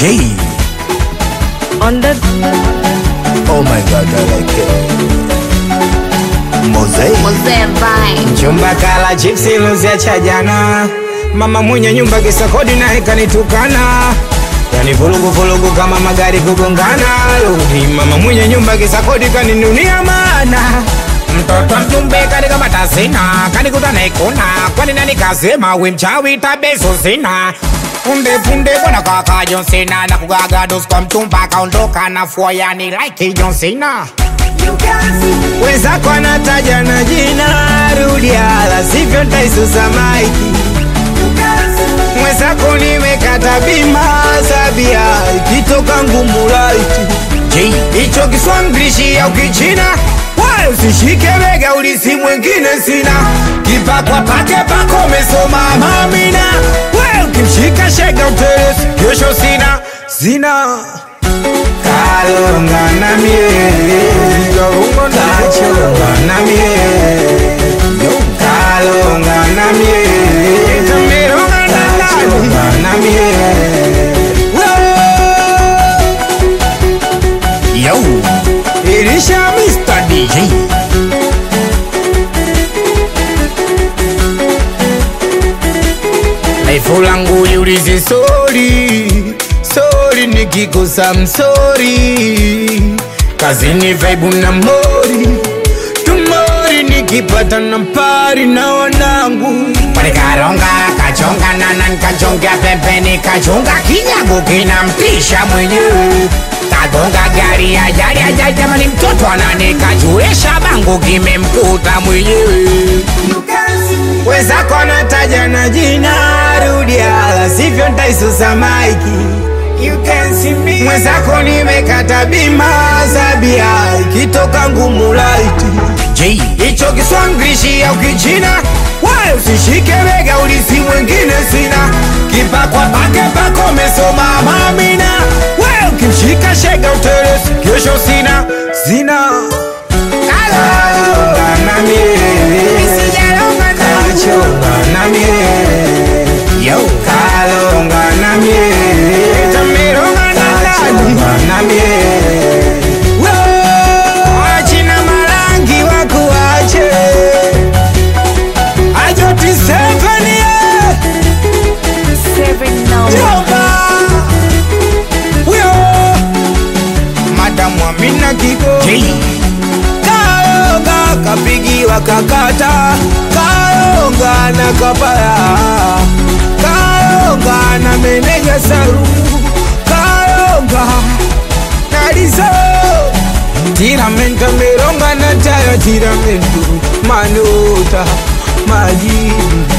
J. On the Oh my God, I like it. Mose Vine. Chumba kala chipsi luzia cha jana. Mama mwenye nyumba kisa kodi na heka nitukana. Yani vulugu kama magari kugongana. Ludi mama mwenye nyumba kisa kodi kaninunia maana. Mtoto mtumbe kanika matasina. Kanikuta na ikuna. Kwani nani kasema we mchawi tabeso sina. Punde bona kaka John Cena. Na kugaga dos kwa mchumba kaondoka na fua yani like John Cena. Wenzako anataja na jina rudia, sivyo nitaisusa maiki. Mwenzako nimekata bima sabia, ikitoka ngumu laiti. Icho Kiswahili au Kichina, wala usishike bega ulisi mwengine sina. Kipakwa pake pako mesoma mamina, wala ukimshika shega utelesi, kesho sina. Kalonga na mie, kachonga na mie, kalonga na mie, kachonga na mie. Yo, Irisha Mr. DJ. Life langu yulizi sorry nikikosa msori. Kazini vibe na mori, tumori nikipata na pari na wanangu. Pari karonga, kachonga nanan, kachonga pempeni, kachonga kinyago kinampisha mwenyewe. Kagonga gari ya jamani mtoto anane kajuesha bango kimemkuta mwenyewe. Wenzako anataja na jina rudia, sivyo nitaisusa maiki. Mwenzako nimekata bima sabia, ikitoka ngumu laiti. J. Icho Kiswahili au Kichina, wala usishike bega ulisi mwengine sina. Kipakwa pake pako mesoma mamina, wala ukimshika shega utelesi, kesho sina. Kalonga na mie, kachonga na mie, Yo, kalonga na mie, kachonga na mie. Wachina marangi wakuache, ajoti seveni Yoba Uyo Madamu Amina Kigo J. Kaonga kapigiwa kakata, kaonga na kapaya, kaonga na meneja saru, kaonga na lizo. Tiramento meronga na tayo tiramento, manuta majibu.